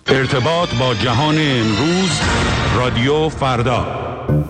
ارتباط با جهان امروز، رادیو فردا.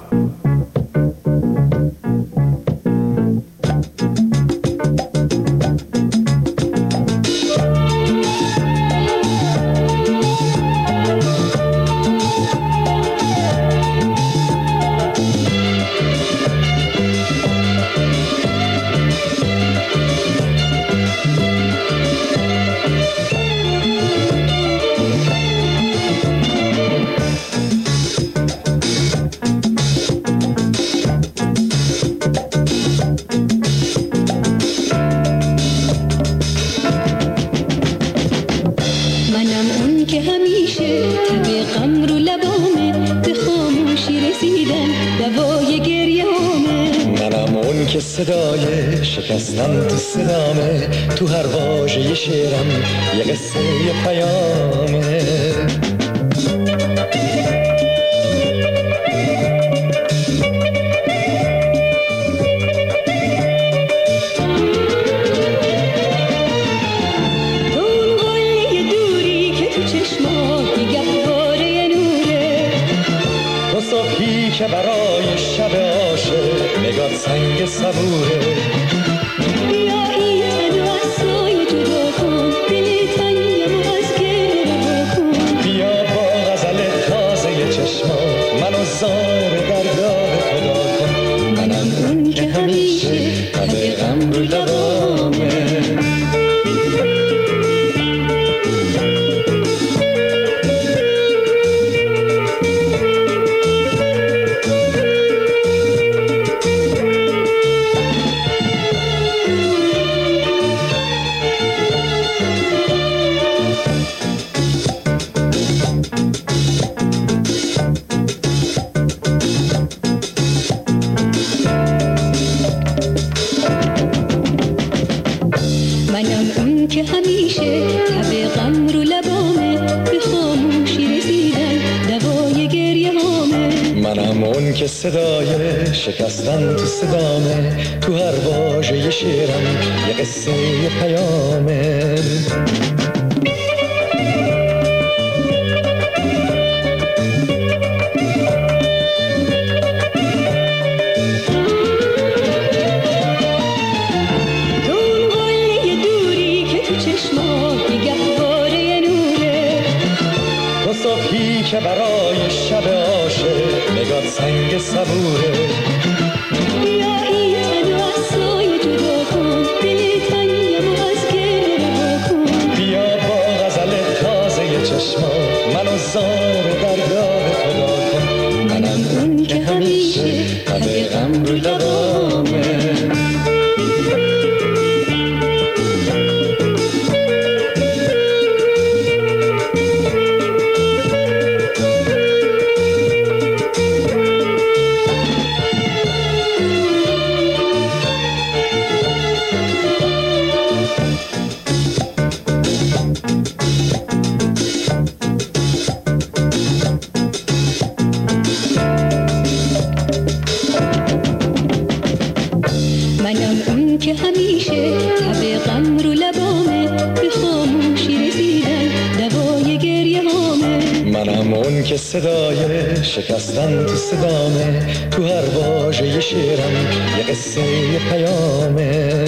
صدای شکستن تو صدامه، تو هر واژه شعرم یه قصه یه پیامه. تو اون قله دوری که تو چشمات گهواره نوره، تو صبحی که برای شب عاشق نگات سنگ صبوره. بیا این تن و از سایه جدا کن، دل تنگم و از گریه رها کن. بیا با غزل تازه چشمات منو زار درگاه خدا کن. منم اون که همیشه لب غم رو لبامه. که صدای شکستن تو صدامه، تو هر واژه شعرم یه قصه یه پیامه. تو اون قله دوری که تو چشمات گهواره نوره، تو صبحی که برای شب عاشق نگات سنگ صبوره. بیا این تن و از سایه جدا کن، دل تنگم و از گریه رها کن. بیا با غزل تازه چشمات منو زار درگاه خدا کن. منم اون که همیشه لب غم رو لبامه. منم اون که همیشه لب غم رو لبامه، به خاموشی رسیدن دوای گریه هامه. منم اون که صدای شکستن تو صدامه، تو هر واژه شعرم یه قصه یه پیامه.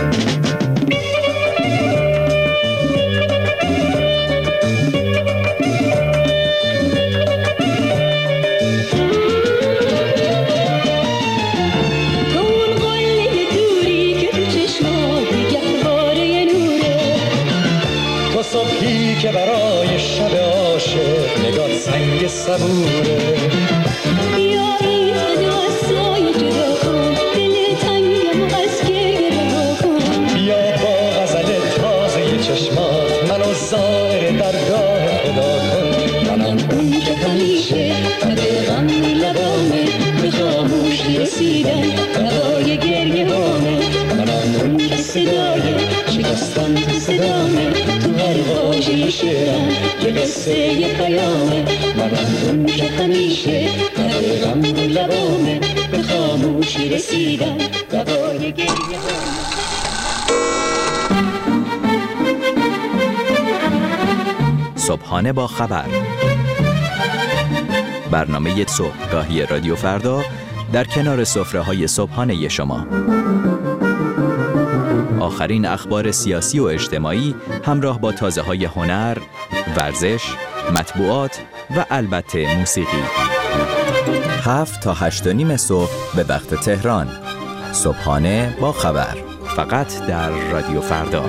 صبحی که برای شب عاشق نگات سنگ صبوره. بیا این تن و از سایه جدا کن، دل تنگم و از گریه رها کن. بیا با غزل تازه چشمات منو زار درگاه خدا کن. منم اون که همیشه لب غم لبامه، به خاموشی رسیدن دوای گریه هامه. منم اون که صدای شکستن تو صدامه، تو هر واژه شعرم یه قصه یه پیامه. منم اون که همیشه لب غم لبامه، به خاموشی رسیدن دوای گریه هامه. صبحانه با خبر، برنامه صبحگاهی رادیو فردا در کنار سفره‌های صبحانه شما. آخرین اخبار سیاسی و اجتماعی همراه با تازه‌های هنر، ورزش، مطبوعات و البته موسیقی. 7 تا 8:30 صبح به وقت تهران. صبحانه با خبر، فقط در رادیو فردا.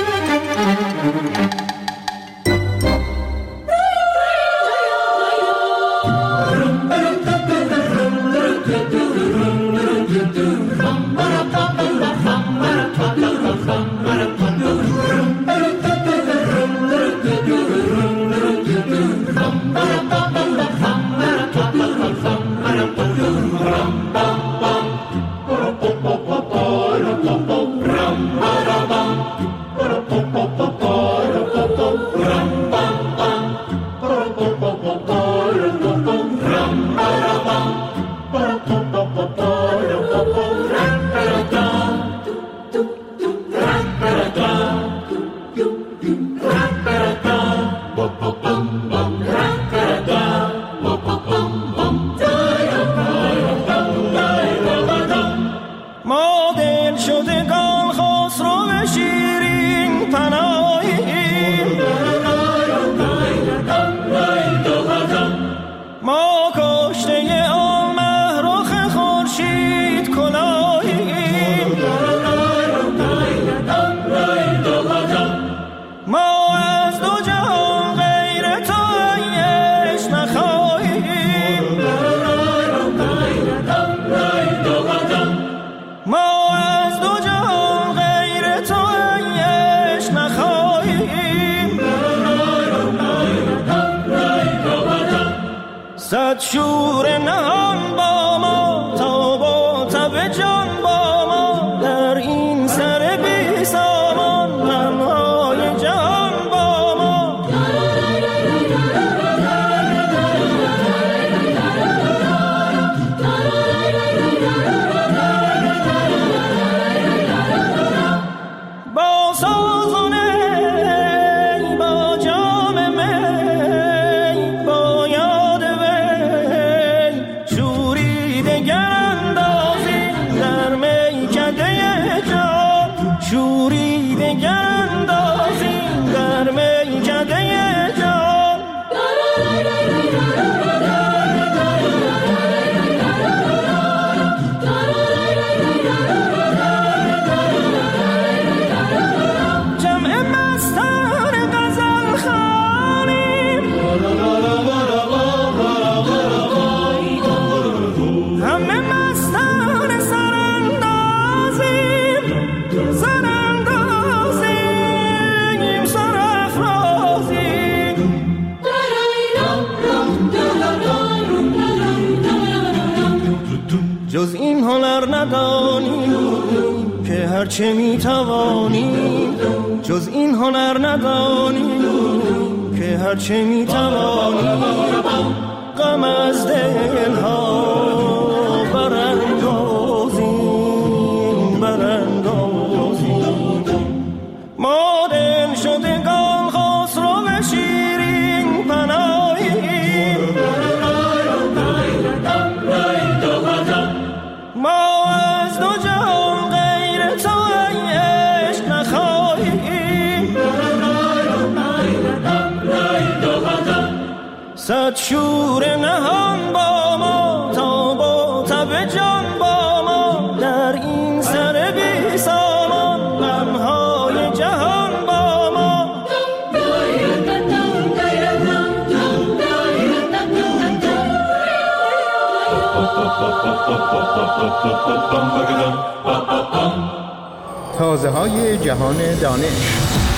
صد شور نهان با ما تا با تب جان با ما در این سر بی سامان غمهای جهان با ما. با سازونه با جام می با یاد وی شوری دگر اندازیم در میکده جان، شوری دگر اندازیم در میکده جان. جمع مستان غزل خوانیم همه مستان سراندازیم سراندازیم سرافرازیم. جز این هنر ندانیم که هرچه میتوانیم، جز این هنر ندانیم که هرچه میتوانیم غم از دلها براندازیم براندازیم. ما دل شدگان خسرو و شیرین پناهیم، ما از دو جهان غیر تو ای عشق نخواهیم. صد شور نهان با ما تا با تب جان با ما در این سر بی سامان غمهای جهان با ما. تازه‌های جهان دانش.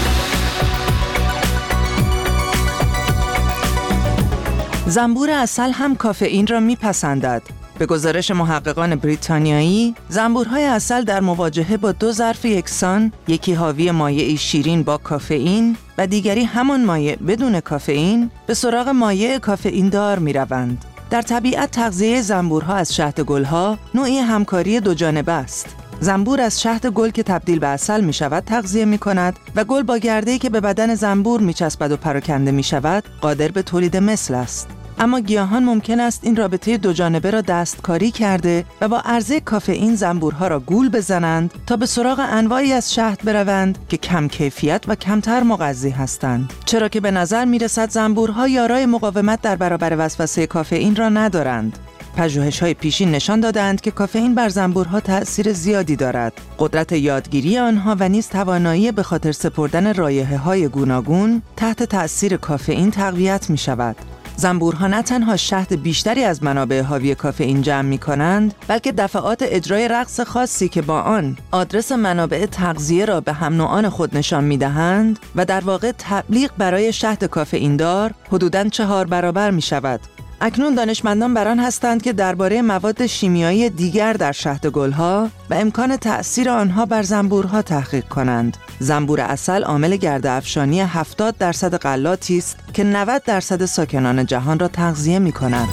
زنبور عسل هم کافئین را میپسندد. به گزارش محققان بریتانیایی، زنبورهای عسل در مواجهه با دو ظرف یکسان، یکی حاوی مایعی شیرین با کافئین و دیگری همان مایع بدون کافئین، به سراغ مایع کافئین دار میروند. در طبیعت تغذیه زنبورها از شهد گلها نوعی همکاری دو جانبه است. زنبور از شهد گل که تبدیل به عسل می شود تغذیه می کند و گل با گرده‌ای که به بدن زنبور می چسبد و پراکنده می شود قادر به تولید مثل است. اما گیاهان ممکن است این رابطه دو جانبه را دستکاری کرده و با عرضه کافئین زنبورها را گول بزنند تا به سراغ انواعی از شهد بروند که کم کیفیت و کمتر مغذی هستند، چرا که به نظر می رسد زنبورها یارای مقاومت در برابر وسوسه کافئین را ندارند. پژوهش‌های پیشین نشان دادند که کافئین بر زنبورها تأثیر زیادی دارد. قدرت یادگیری آنها و نیز توانایی به خاطر سپردن رایحه‌های گوناگون تحت تأثیر کافئین تقویت می‌شود. زنبورها نه تنها شهد بیشتری از منابع حاوی کافئین جمع می‌کنند، بلکه دفعات اجرای رقص خاصی که با آن آدرس منابع تغذیه را به هم نوعان خود نشان می‌دهند و در واقع تبلیغ برای شهد کافئیندار حدوداً 4 برابر می‌شود. اکنون دانشمندان بر آن هستند که درباره مواد شیمیایی دیگر در شهد گلها و امکان تأثیر آنها بر زنبورها تحقیق کنند. زنبور عسل عامل گرده افشانی 70% غلاتی است که 90% ساکنان جهان را تغذیه می کند.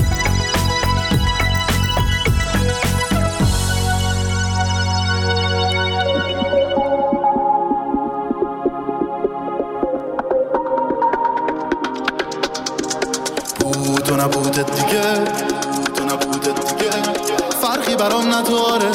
تو نبودت دیگه فرقی برام نداره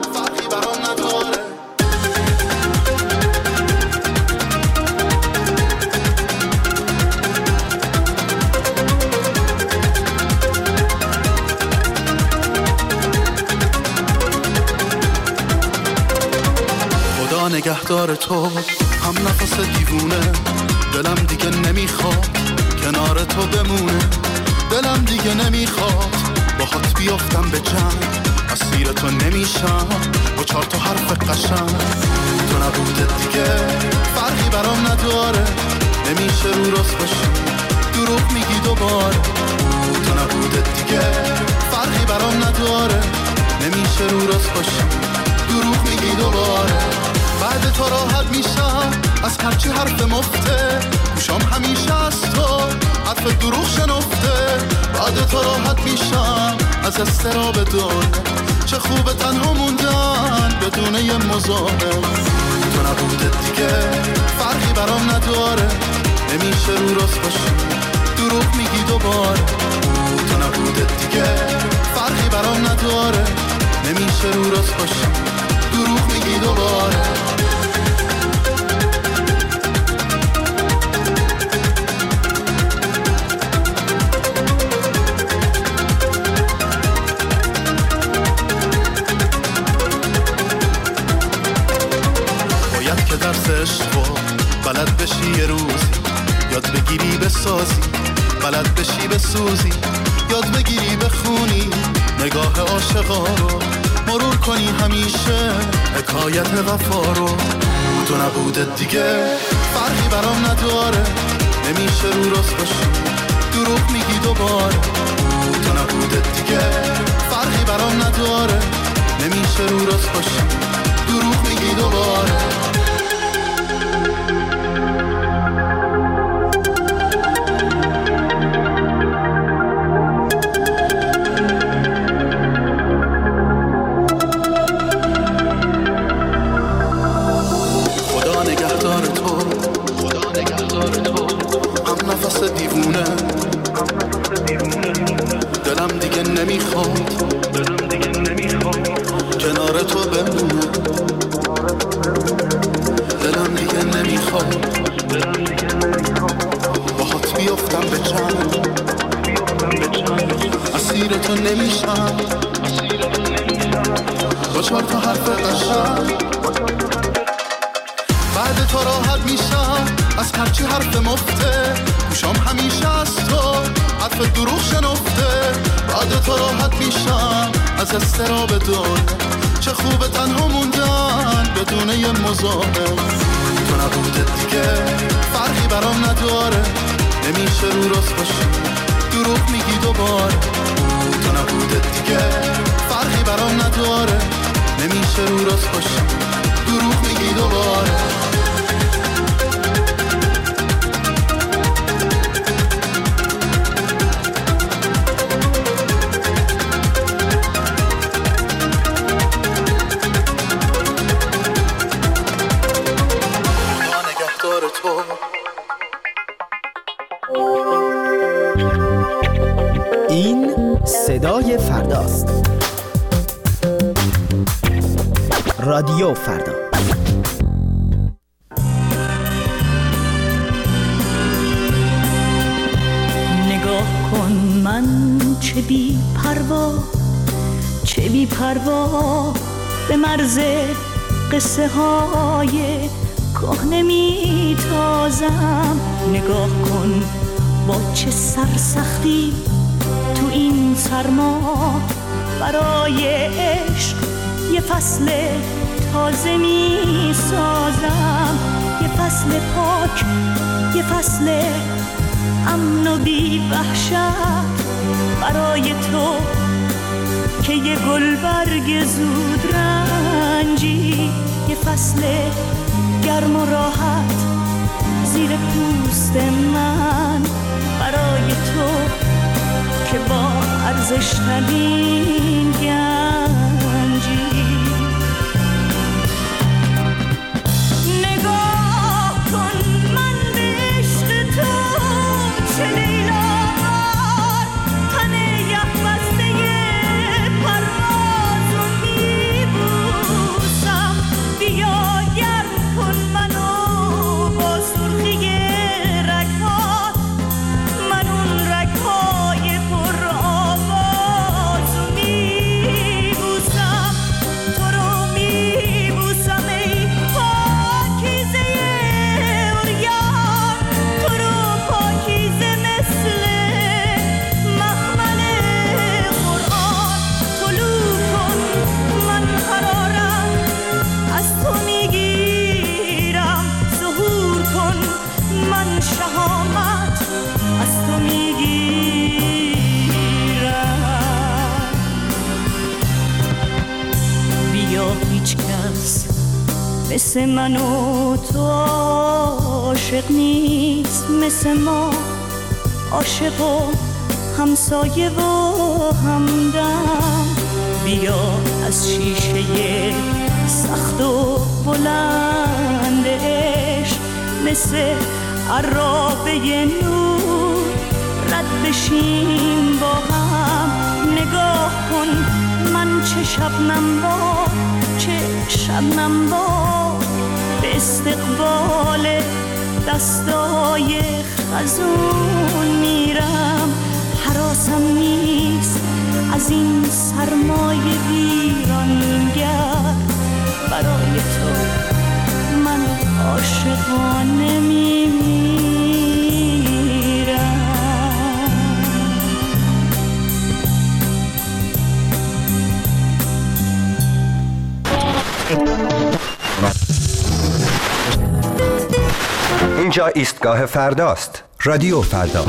خدا نگهدار تو، هم نفس دیوونه، دلم دیگه نمیخواد کنار تو بمونه، دلم دیگه نمیخواد باهات بیافتم به جنگ، اسیر تو نمیشم با 4 تا حرف قشنگ. تو نبودت دیگه فرقی برام نداره، نمیشه رو راست باشی دروغ میگی دوباره. تو نبودت دیگه فرقی برام نداره، نمیشه رو راست باشی دروغ میگی دوباره. بعد تو راحت میشم از هرچی حرف مفته، گوشام همیشه از تو حرف دروغ شنفته. بعد تو راحت میشم از استراب دنیا، چه خوبه تنها موندن بدون یه مزاحم. تو نبودت دیگه فرقی برام نداره، نمیشه رو راست باشی دروغ میگی دوباره. تو نبودت دیگه فرقی برام نداره، نمیشه رو راست باشی دروغ میگی دوباره. باید که درس عشقو بلد بشی یه روزی، یاد بگیری بسازی، بلد بشی بسوزی، یاد بگیری بخونی نگاه عاشقا رو، مرور کنی همیشه حکایت وفا رو. تو نبودت دیگه فرقی برام نداره، نمیشه رو راست باشی دروغ میگی دوباره. تو نبودت دیگه فرقی برام نداره، نمیشه رو راست باشی دروغ میگی دوباره. دیوونه دلم دیگه نمیخواد کنار تو بمونه، دلم دیگه نمیخواد باهات بیافتم به جنگ، اسیر تو نمیشم با 4 تا حرف قشنگ. بعد تو راحت میشم از هرچی حرف مفته، گوشام همیشه از تو حرف دروغ شنفته. بعد تو راحت میشم از استراب دنیا، چه خوبه تنها موندن بدون یه مزاحم. تو نبودت دیگه فرقی برام نداره، نمیشه رو راست باشی دروغ میگی دوباره. تو نبودت دیگه فرقی برام نداره، نمیشه رو راست باشی دروغ میگی دوباره. این صدای فرداست. رادیو فردا. نگاه کن من چه بی پروا به مرز قصه های کهنه می تازم. نگاه کن با چه سرسختی تو این سرما برای عشق یه فصل تازه می سازم. یه فصل پاک، یه فصل امن و بی وحشت برای تو که یه گلبرگ زود رنجی. یه فصل گرم و راحت زیر پوست من برای تو که با ارزش ترین گنجی. نگاه کن من به عشق تو چه لیلامار تن یخ بسته پرواز رو میبوسم. بیا گرم کن منو با سرخی رگهات، من اون رگهای پر آواز رو میبوسم. تو رو میبوسم ای پاکیزه عریان، تو رو پاکیزه مثل مخمل قرآن. طلوع کن من قرارم از تو میگیرم، ظهور کن من شهامت از تو میگیرم. بیا هیچ کس مثل من و تو عاشق نیست، مثل ما عاشق و همسایه و همدم. بیا از شیشه سخت و بلند عشق مثل عرابه نور رد بشیم با هم. نگاه کن من چه شبنم با به استقبال دستای خزون میرم. حراسم نیست از این سرمای ویرانگر، برای تو من عاشقانه میمیرم. اینجا ایستگاه فرداست. رادیو فردا.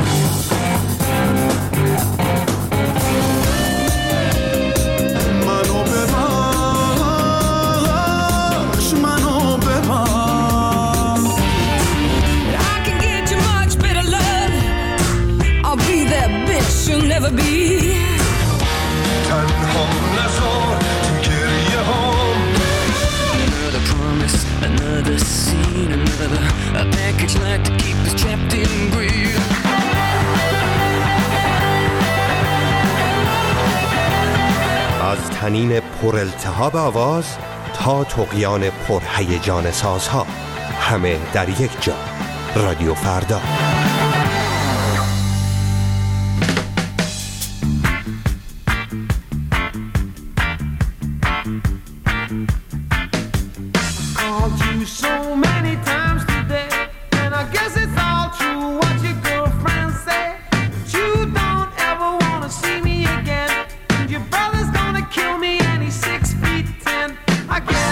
از تنین پر التهاب آواز تا طغیان پر هیجان سازها، همه در یک جا. رادیو فردا.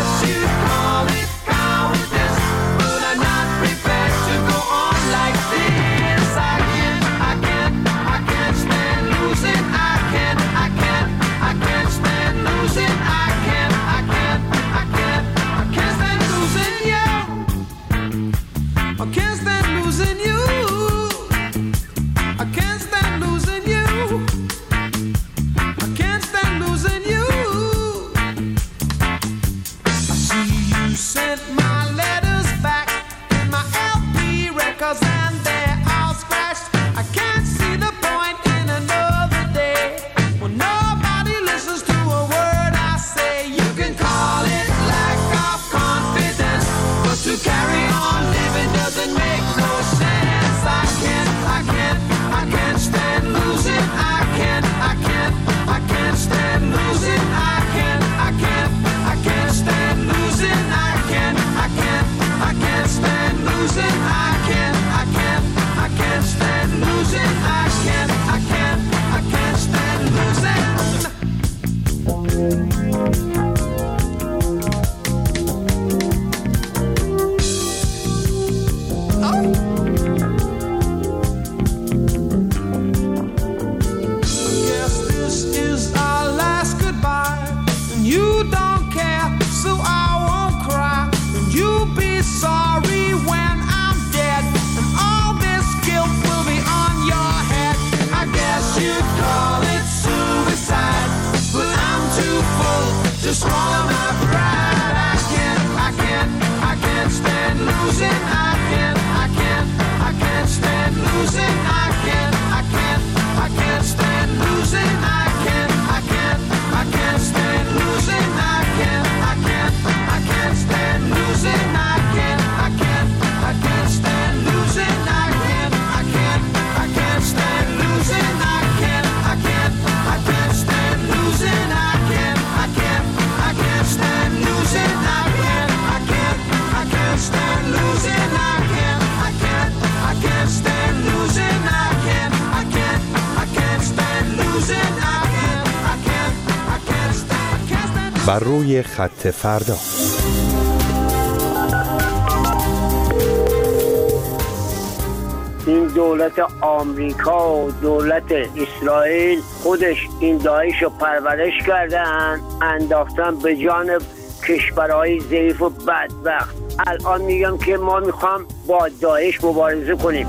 Like this. losing. I can't stand losing. I can't stand losing. I can't stand losing. I can't stand losing. I can't stand losing. I can't stand losing. I can't stand losing. I can't stand losing. I can't stand losing. I can't stand losing. بر روی خط فردا. این دولت آمریکا و دولت اسرائیل خودش این داعش رو پرورش کردن، انداختن به جانب کشورهای ضعیف و بدبخت. الان میگم که ما میخوام با داعش مبارزه کنیم.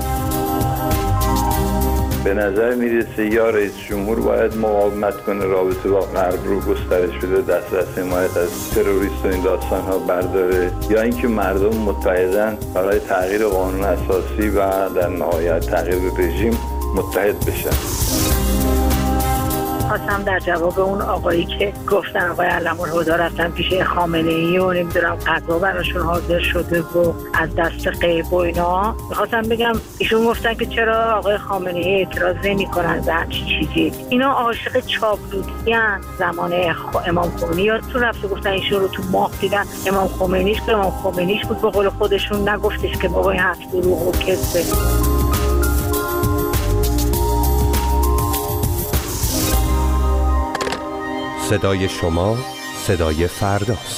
به نظر میرسه یا رئیس جمهور باید مقاومت کنه، رابطه با غرب رو گسترش بده، دست حمایت از تروریست و این داستان ها برداره، یا اینکه مردم متحدن برای تغییر قانون اساسی و در نهایت تغییر رژیم متحد بشن. خواستم در جواب اون آقایی که گفتن آقای علم‌الهدی رفتن پیش خامنه‌ای و نمیدونم قضا براشون حاضر شده و از دست غیب و اینا، میخواستم بگم ایشون گفتن که چرا آقای خامنه‌ای اعتراض نمی‌کنن به همچین چیزی. اینا عاشق چاپلوسیان. زمان امام خمینی یادتون رفته گفتن ایشون رو تو ماه دیدن، امام خمینیش بود، به قول خودشون نگفتش که بابا این حرف دروغ و کذبه. صدای شما صدای فرداست.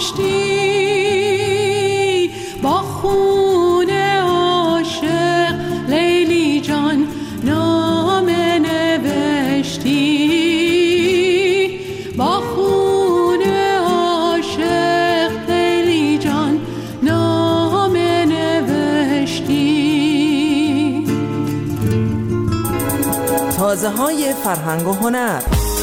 کاشتی با خون عاشق لیلی جان نامه نوشتی با خون عاشق لیلی جان نامه نوشتی. تازه های فرهنگ و هنر.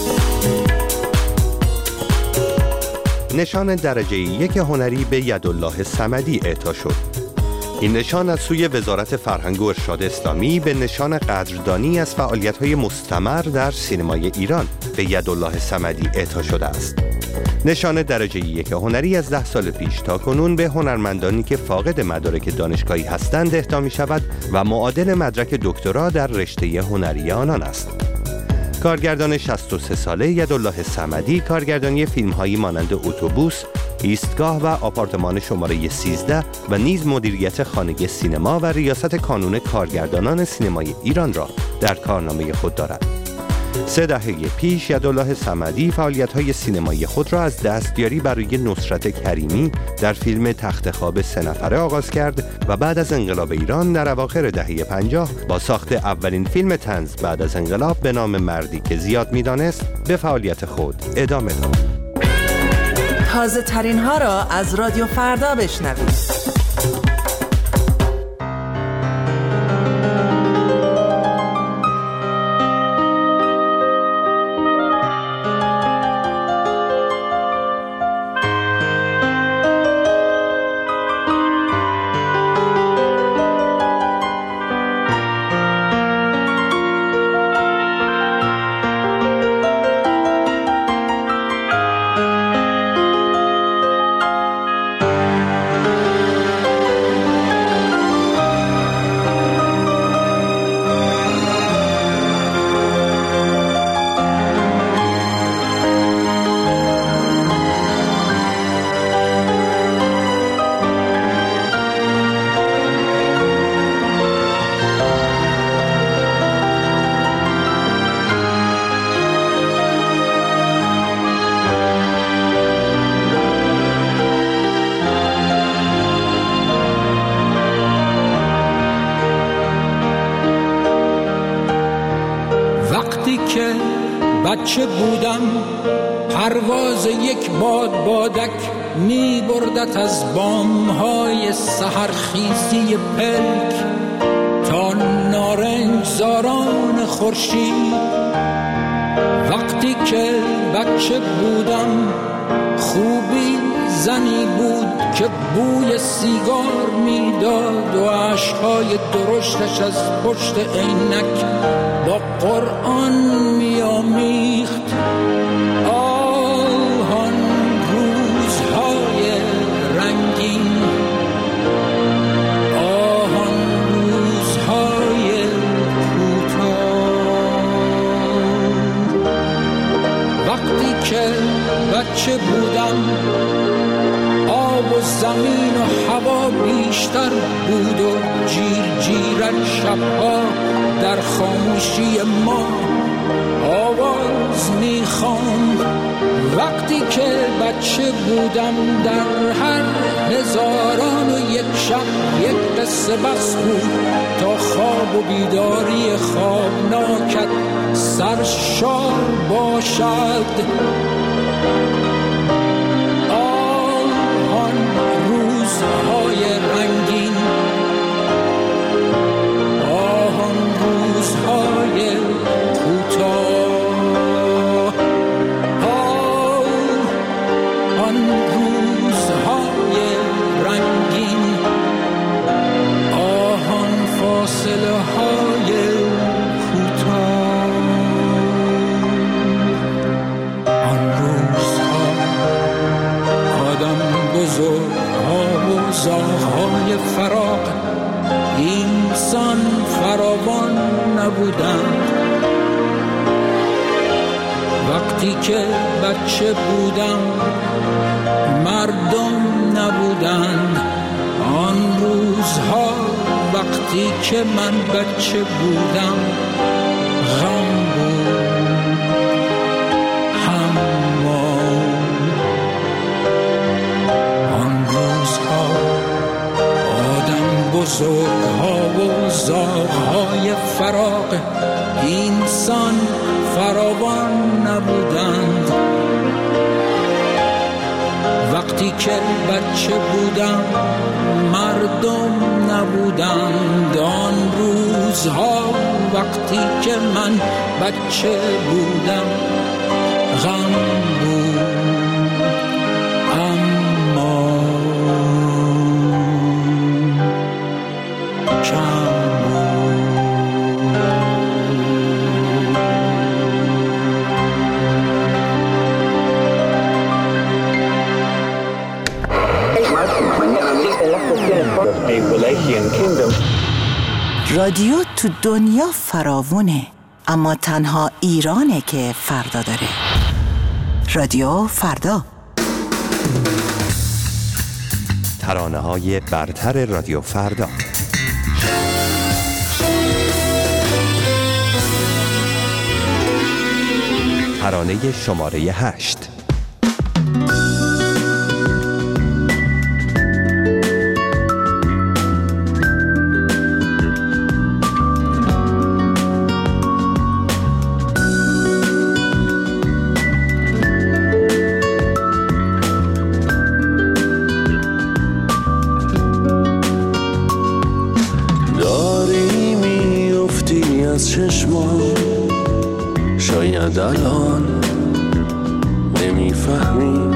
نشان درجه 1 هنری به یدالله صمدی اعطا شد. این نشان از سوی وزارت فرهنگ و ارشاد اسلامی به نشان قدردانی از فعالیت‌های مستمر در سینمای ایران به یدالله صمدی اعطا شده است. نشان درجه 1 هنری از 10 سال پیش تا کنون به هنرمندانی که فاقد مدارک دانشگاهی هستند اهدا می‌شود و معادل مدرک دکترا در رشته هنری آنان است. کارگردان 63 ساله یدالله صمدی کارگردانی فیلم‌هایی مانند اتوبوس، ایستگاه و آپارتمان شماره 13 و نیز مدیریت خانه سینما و ریاست کانون کارگردانان سینمای ایران را در کارنامه خود دارد. 3 دهه پیش یدالله صمدی فعالیت‌های سینمایی خود را از دستیاری برای نصرت کریمی در فیلم تخت خواب 3 نفره آغاز کرد و بعد از انقلاب ایران در اواخر دهه 50 با ساخت اولین فیلم طنز بعد از انقلاب به نام مردی که زیاد می‌دانست به فعالیت خود ادامه داد. تازه ترین ها را از رادیو فردا بشنوید. بچه بودم پرواز یک بادک می بردت از بامهای سحرخیزی پلک تا نارنج زاران خورشید. وقتی که بچه بودم خوبی زنی بود که بوی سیگار میداد و عشقهای درشتش از پشت عینک با قرآن میامیخت. آن روزهای رنگین، آن روزهای کوتاه. وقتی که بچه بودم آب و زمین و هوا بیشتر بود و جیر جیرک شبها در خاموشی ما آواز میخواند. وقتی که بچه بودم در هر 1001 شب یک قصه بس بود تا خواب و بیداری خوابناکت سرشار باشد. آن روزهای رنگین، آن روزهای کوتاه، آن روزهای رنگین، آن فاصله های کوتاه، آن روزها آدم بزرگها و زاغهای فراق اینسان فراوان نبودند. وقتی که بچه بودم مردم نبودند. آن روزها وقتی که من بچه بودم غم بود، که بچه بودم مردم نبودند. آن روزها وقتی که من بچه بودم غم بود اما کم رادیو تو دنیا فراوونه، اما تنها ایرانه که فردا داره. رادیو فردا، ترانه‌های برتر رادیو فردا. ترانه شماره 8. شاید الان نمیفهمی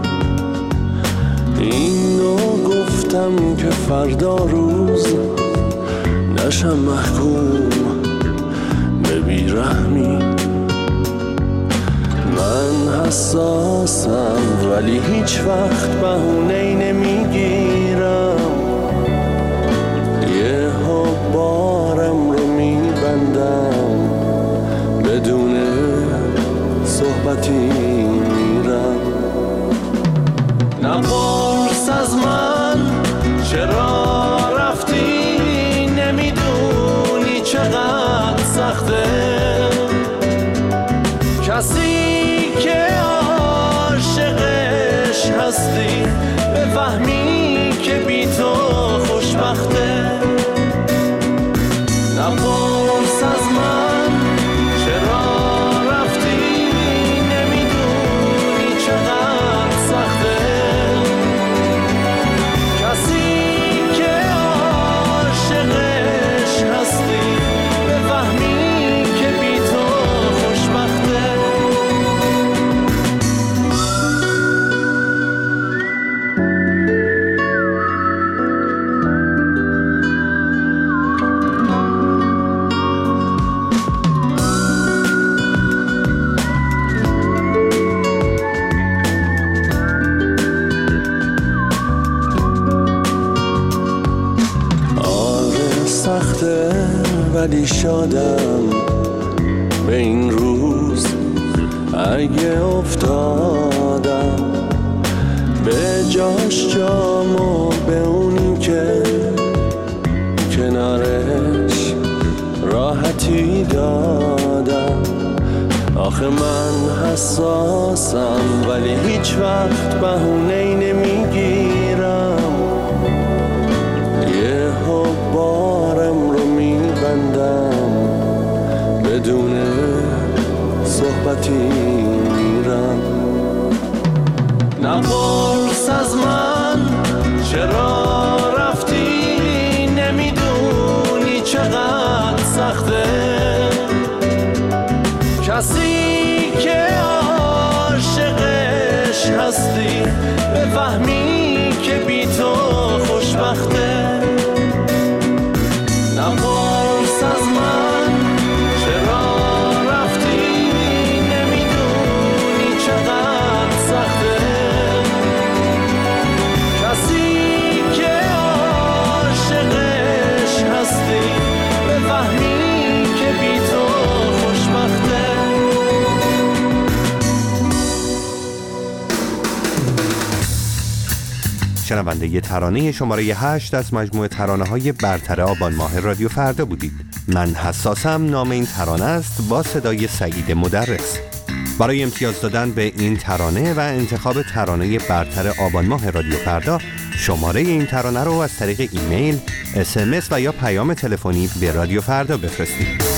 اینو گفتم که فردا روز نشم محکوم به بیرحمی. من حساسم ولی هیچ وقت بهونه‌ای نمیگیرم، یه بارم رو میبندم بدون صحبتی میرم. نپرس از من چرا رفتی، نمیدونی چقدر سخته کسی که عاشقش هستی بفهمی که بی تو خوشبخته. نپرس از من چرا رفتی، نمیدونی چقدر سخته کسی که عاشقش هستی بفهمی که بی تو خوشبخته. ولی شادم به این روز اگه افتادم به جاش جامو به اونی که کنارش راحتی دادم. آخه من حساسم ولی هیچ وقت بهونه‌ای نمیگیرم، یه بارم رو میبندم بدون صحبتی میرم. نپرس از من چرا رفتی، نمیدونی چقدر سخته کسی که عاشقش هستی بفهمی که بی تو خوشبخته. نپرس از من چرا رفتی، نمیدونی چقدر سخته کسی که عاشقش هستی بفهمی که بی تو خوشبخته. شنونده ترانه شماره 8 از مجموعه ترانه‌های برتر آبان ماه رادیو فردا بودید. من حساسم نام این ترانه است با صدای سعید مدرس. برای امتیاز دادن به این ترانه و انتخاب ترانه برتر آبان ماه رادیو فردا شماره این ترانه رو از طریق ایمیل، SMS و یا پیام تلفنی به رادیو فردا بفرستید.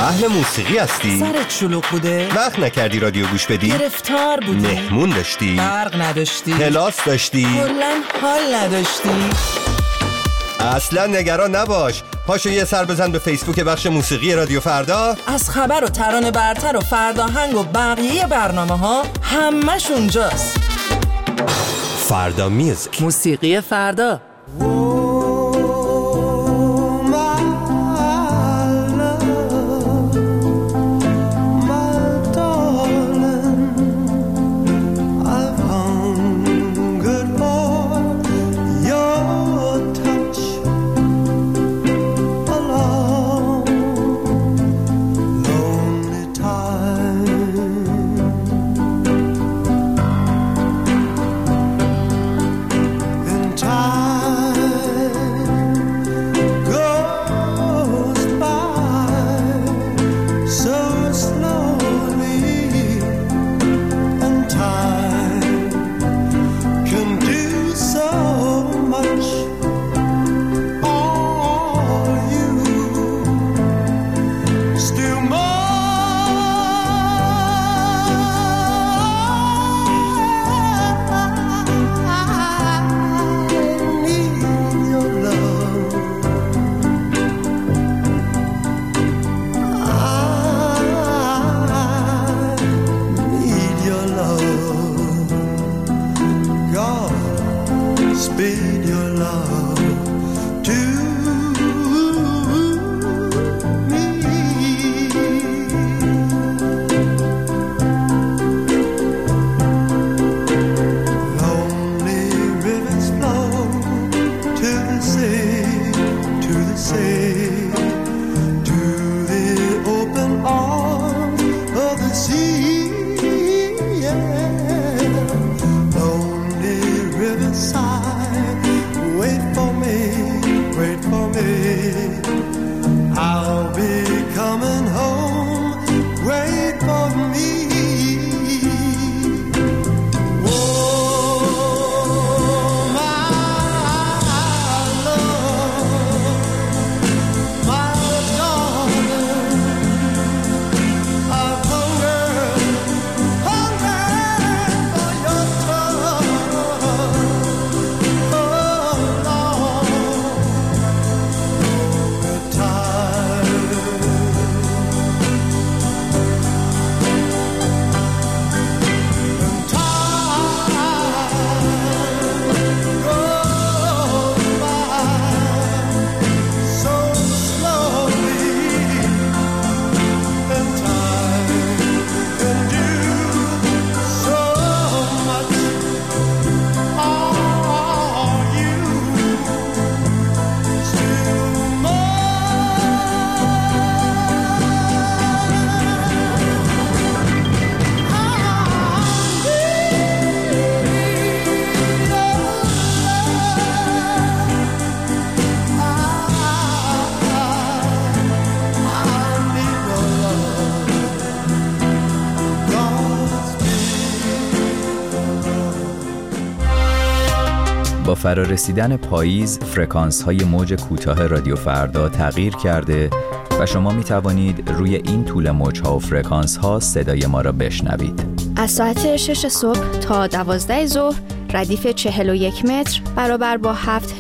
اهل موسیقی هستی؟ سرت شلوغ بوده؟ وقت نکردی رادیو گوش بدی؟ گرفتار بودی؟ مهمون داشتی؟ برق نداشتی؟ کلاس داشتی؟ کلاً حال نداشتی؟ اصلا نگران نباش. پاشو یه سر بزن به فیسبوک بخش موسیقی رادیو فردا. از خبر و ترانه برتر و فرداهنگ و بقیه برنامه ها همش اونجاست. فردا میوزیک، موسیقی فردا. با فرارسیدن پاییز فرکانس‌های موج کوتاه رادیو فردا تغییر کرده و شما می توانید روی این طول موج‌ها و فرکانس‌ها صدای ما را بشنوید. از ساعت 6 صبح تا 12 ظهر ردیف 41 متر برابر با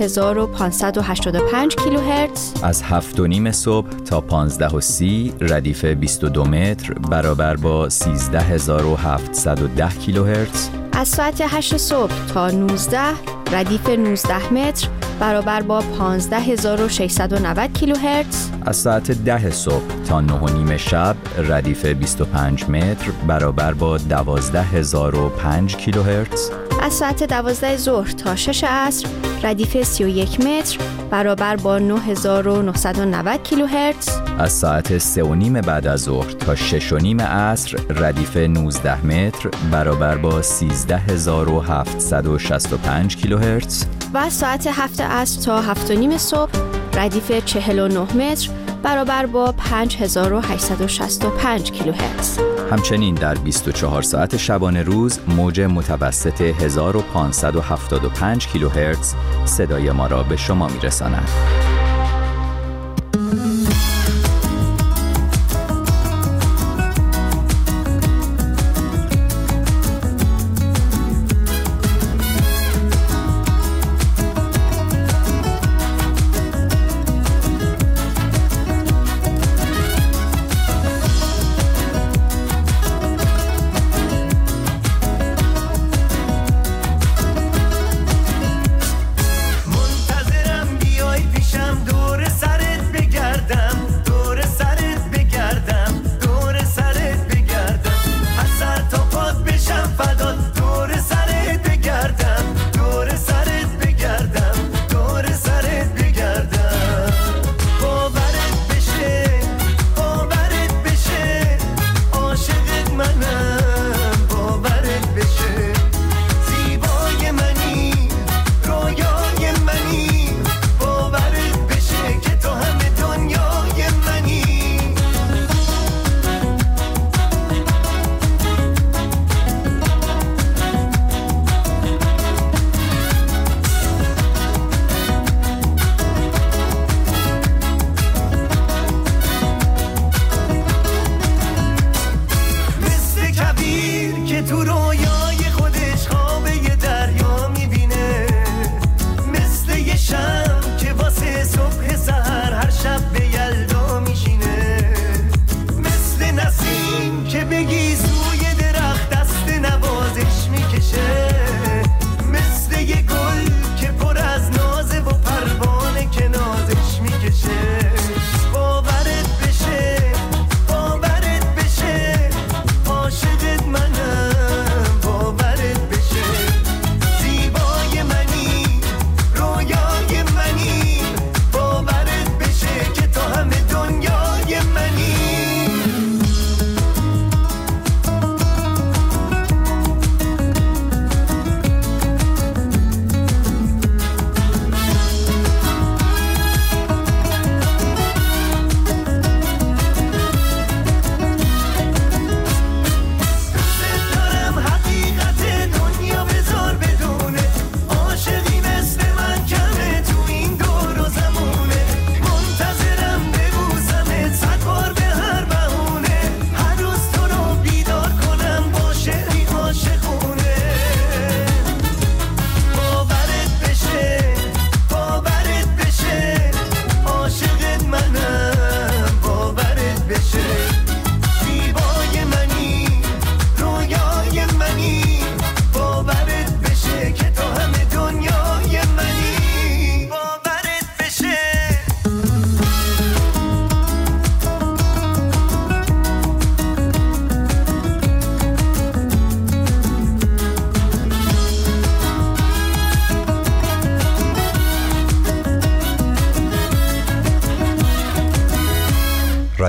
7585 کیلوهرتز. از 7:30 صبح تا 15:30 ردیف 22 متر برابر با 13710 کیلوهرتز. از ساعت 8 صبح تا 19 ردیف 19 متر برابر با 15690 کیلوهرتز. از ساعت 10 صبح تا 9:30 شب ردیف 25 متر برابر با 12005 کیلوهرتز. از ساعت 12 ظهر تا 6 عصر ردیف 31 متر برابر با 9990 کیلوهرتز. از ساعت 3:30 بعد از ظهر تا 6:30 عصر ردیف 19 متر برابر با 13765 کیلوهرتز. و از ساعت 7 عصر تا 7:30 صبح ردیف 49 متر برابر با 5865 کیلوهرتز. همچنین در 24 ساعت شبانه روز موج متوسط 1575 کیلوهرتز صدای ما را به شما می‌رساند.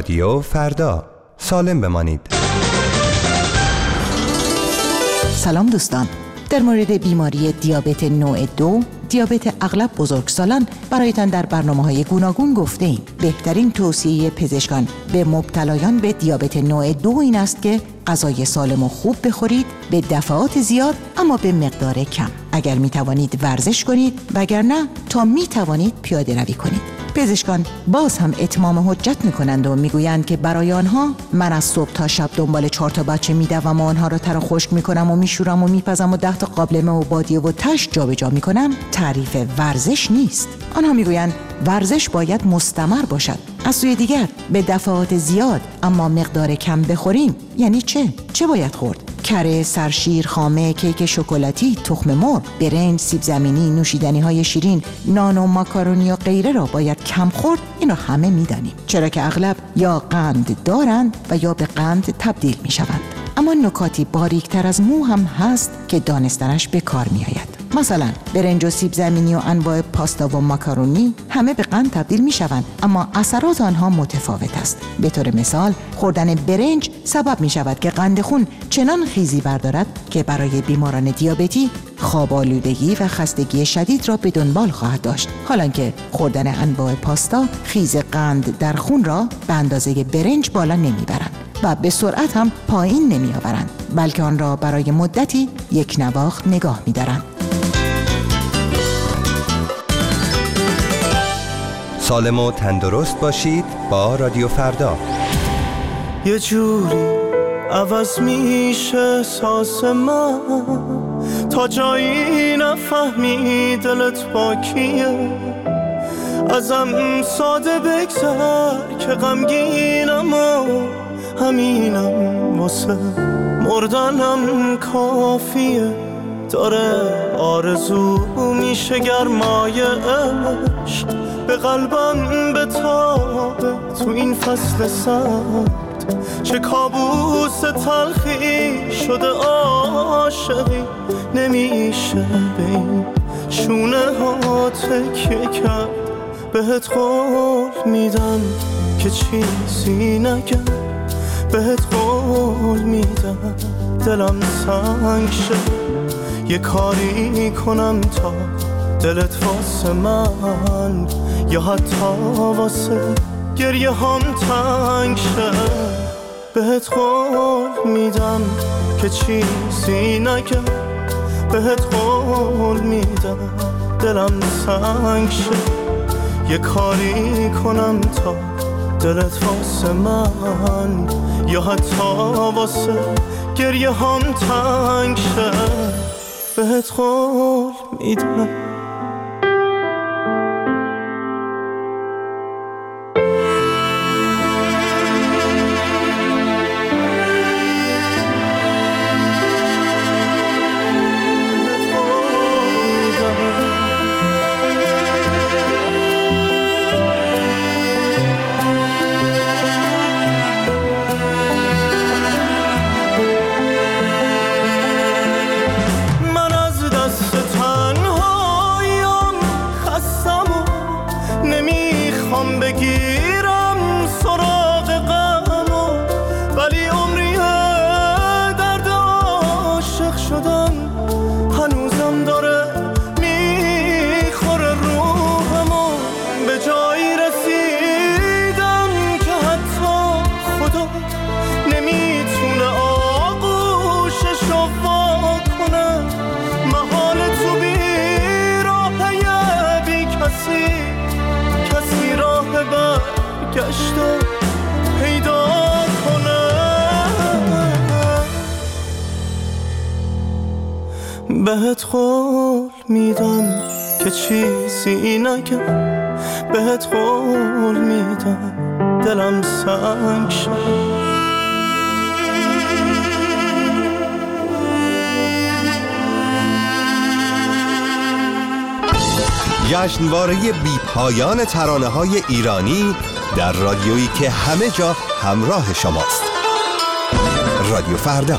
رادیو فردا، سالم بمانید. سلام دوستان، در مورد بیماری دیابت نوع 2، دیابت اغلب بزرگسالان برایتان در برنامه‌های گوناگون گفته ایم. بهترین توصیه پزشکان به مبتلایان به دیابت نوع 2 این است که غذای سالم و خوب بخورید، به دفعات زیاد اما به مقدار کم. اگر می توانید ورزش کنید، وگرنه تا می توانید پیاده روی کنید. پزشکان باز هم اتمام حجت میکنند و میگویند که برای آنها من از صبح تا شب دنبال 4 تا بچه میدوم و آنها را تر و خشک میکنم و میشورم و میپزم و 10 تا قابلمه و بادیه و تش جابجا میکنم تعریف ورزش نیست. آنها میگویند ورزش باید مستمر باشد. از سوی دیگر به دفعات زیاد اما مقدار کم بخوریم یعنی چه باید خورد؟ کره، سرشیر، خامه، کیک شکلاتی، تخم مرغ، برنج، سیب زمینی، نوشیدنی‌های شیرین، نان و ماکارونی و غیره را باید کم خورد. این را همه می‌دانیم، چرا که اغلب یا قند دارند و یا به قند تبدیل می‌شوند. اما نکاتی باریکتر از مو هم هست که دانستنش به کار می‌آید. مثلا برنج و سیب زمینی و انواع پاستا و ماکارونی همه به قند تبدیل می‌شوند، اما اثرات آنها متفاوت است. به طور مثال خوردن برنج سبب می‌شود که قند خون چنان خیزی بردارد که برای بیماران دیابتی خواب آلودگی و خستگی شدید را به دنبال خواهد داشت، حالانکه خوردن انواع پاستا خیز قند در خون را به اندازه برنج بالا نمیبرند و به سرعت هم پایین نمیآورند، بلکه آن را برای مدتی یک نواخت نگاه می‌دارند. سالم و تندرست باشید با رادیو فردا. یه جوری عوض میشه احساس من تا جایی نفهمی دلت با کیه. ازم ساده بگذر که غمگینم و همینم واسه مردنم کافیه. داره آرزو میشه گرمای عشق به قلبم بتابه تو این فصل سرد. چه کابوس تلخی شده عاشقی، نمیشه به این شونه ها تکیه کرد. بهت قول میدم که چیزی نگم، بهت قول میدم دلم سنگ شه. یه کاری کنم تا دلت واسه من یا حتی واسه گریه هم تنگ شه. بهت قول میدم که چیزی نگم، بهت قول میدم دلم سنگ شه. یه کاری کنم تا دلت واسه من یا حتی واسه گریه هم تنگ شه. بهت قول میدم. بگیرم سراغ غمو، ولی عمریه درد عاشق شدن هنوزم داره میخوره روحمو. به جایی رسیدم که حتی خدا نمیتونه آغوششو وا کنه. محال تو بی راهه بی کسی راه برگشت پیدا کنه. بهت قول میدم که چیزی نگم، بهت قول میدم دلم سنگ شه. جشنواره بی پایان ترانه‌های ایرانی در رادیویی که همه جا همراه شماست. رادیو فردا.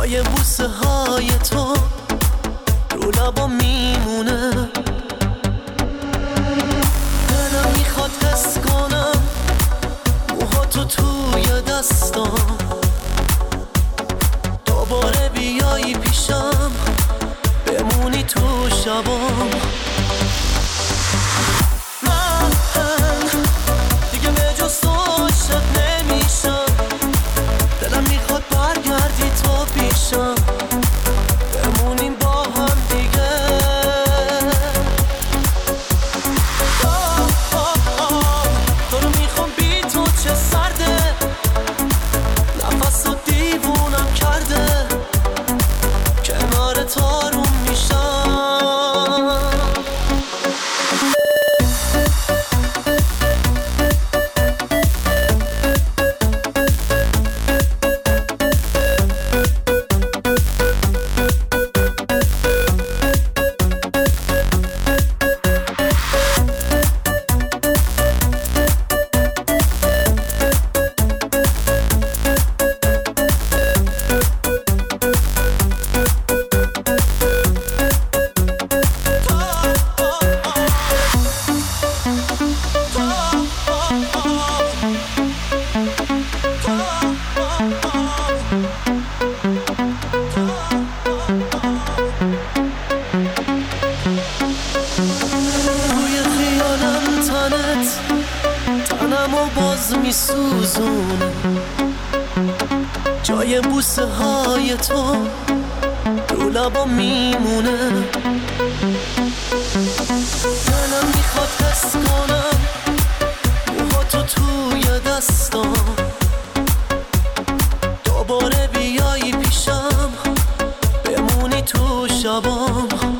جای بوسه های تو رو لبا میمونه. دلم میخواد حس کنم موهاتو توی دستام، دوباره بیایی پیشم بمونی تو شبام. من دیگه به جز تو عاشق نمیشم، دلم میخواد برگردی تو پیشم بمونیم با هم دیگه. تو رو میخوام بی تو چه سرده، نفس رو دیوونم کرده، کنار تو آروم میشم. میسوزونه جای بوسه های تو رو لبا میمونه. دلم میخواد حس کنم موهاتو توی دستام، دوباره بیایی پیشم بمونی تو شبام.